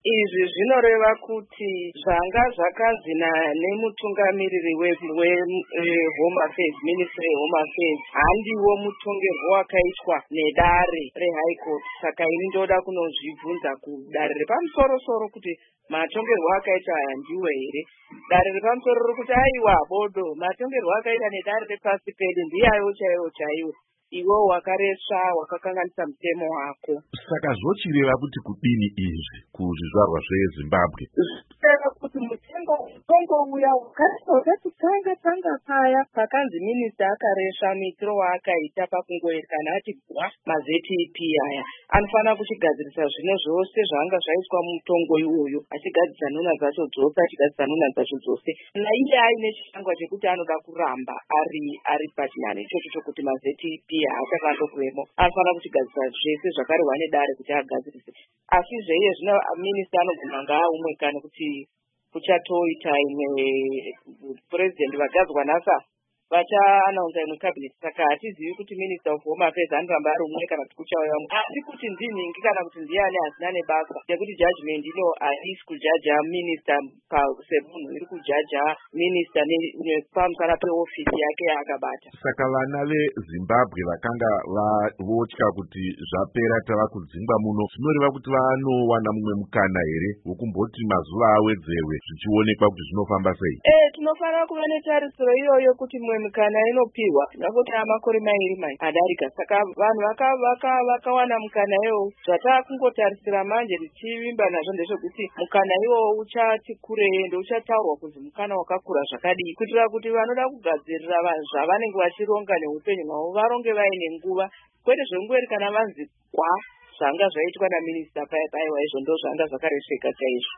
Izvi zvinoreva kuti zvanga zvakanzi nemutungamiriri weHome Affairs, Ministry yeHome Affairs, handiwo mutongerwo wakaitwa nedare reHigh Court. Saka ini ndoda kunozvibvunza kudare repamusoro-soro kuti matongerwo akaita aya ndiwo here. Dare repamusoro riri kuti aiwa bodo, matongerwo akaita nedare repasi pedu ndiyayo chaiwo. Iwo wakaresva, wakakanganisa mutemo wako. Saka zvochireva kuti kudini izvi kuzvizvarwa zveZimbabwe? Zvinoreva kuti mutongo uya wakatanga paya pakanzi minista akaresva muitiro waakaita pakungoerekana ati gwa maZTP aya anofanira kuchigadzirisa zvine zvose zvanga zvaiswa mutongo iwoyo, achigadzirisa nhuna dzacho dzose naiye aine chishangwa chekuti anoda kuramba ari pachinhano ichocho chokuti maZTP haachakandokuvemo, anofanira kuchigadzirisa zvese zvakarehwa nedare kuti agadzirise. Asi zveiye zvino minista anoguma ngaaumwe kana kuti kuchatoita imwe president vagadzwa nasa vachaanaunza imwe cabinet. Saka hatizivi kuti minister of Home Affairs anoramba ari umwe kana kuti kuchauya umwe. Asi kuti ndinhingi kana kuti ndiani hasina nebasa nekuti judgment ino haisi kujaja minister semunhu, iri kujaja minister pamusana peofisi yake yaakabata. Saka vana veZimbabwe vakanga votya kuti zvapera tava kudzingwa muno, zvinoreva kuti vanowana mumwe mukana here wokumboti mazuva awedzerwe zvichionekwa kuti zvinofamba sei? Tinofanira kuva netarisiro iyoyo kuti mumwe mukana inopihwa nakuti amakore mairi adarika. Saka vanhu vakawana mukana iwowo. Zvatakungotarisira manje richivimba nazvo ndezvekuti mukana iwowo uchati kurei ende uchataurwa kuzi mukana wakakura zvakadii, kuitira kuti vanoda kugadzirira zvavanenge vachironga neupenyu hwavo varonge vaine nguva, kwete zvengweri kana vanzi kwa zvanga zvaitwa naminista paya izvo ndo zvanga zvakaresveka chaizvo.